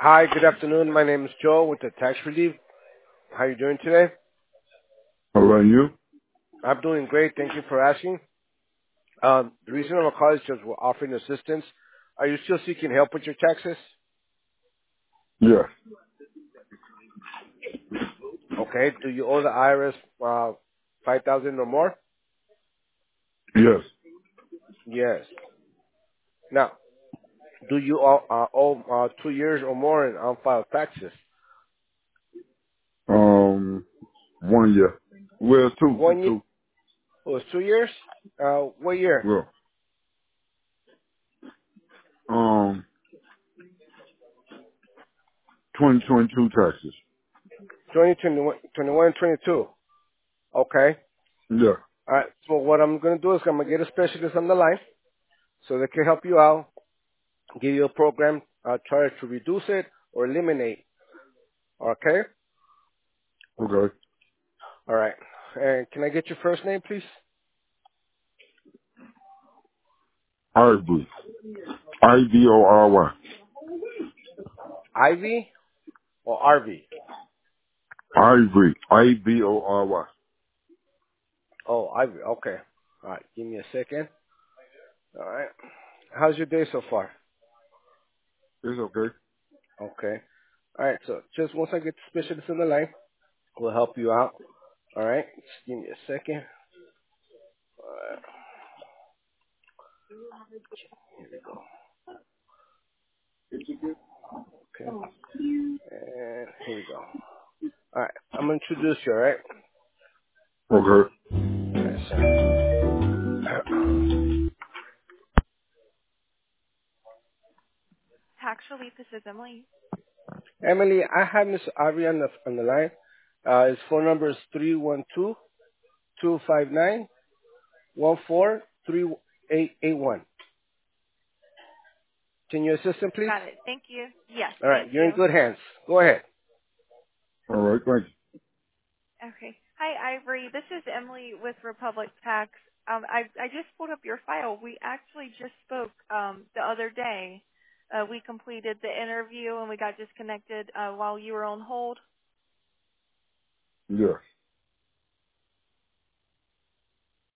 Hi, good afternoon. My name is Joe with the Tax Relief. How are you doing today? How about you? I'm doing great. Thank you for asking. The reason I'm calling is just we're offering assistance. Are you still seeking help with your taxes? Yes. Okay. Do you owe the IRS 5,000 or more? Yes. Yes. Now, do you owe 2 years or more in unfiled taxes? Um, 1 year. Well, two. It's 1 year? two. Oh, it's 2 years? What year? Well, um, 2022 taxes. 2021, 21, 22. Okay. Yeah. All right. So what I'm going to do is I'm going to get a specialist on the line so they can help you out, give you a program, try to reduce it or eliminate. Okay? Okay. All right. And can I get your first name, please? Ivory. Ivory. Ivy or RV? Ivory. Ivory. Oh, Ivy. Okay. All right. Give me a second. All right. How's your day so far? It's okay. Okay. All right. So just once I get the specialist on the line, we'll help you out. All right. Just give me a second. All right. Here we go. Okay. And here we go. All right. I'm going to introduce you, all right? Okay. All right, sir. Tax relief, this is Emily. Emily, I have Miss Ari on the line. His phone number is 312-259-143881. Can you assist him, please? Got it. Thank you. Yes, All right, thank you're in you. good hands. Go ahead. All right. Thank Okay. Hi, Ivory. This is Emily with Republic Tax. I just pulled up your file. We actually just spoke the other day. We completed the interview and we got disconnected while you were on hold. you. Yes.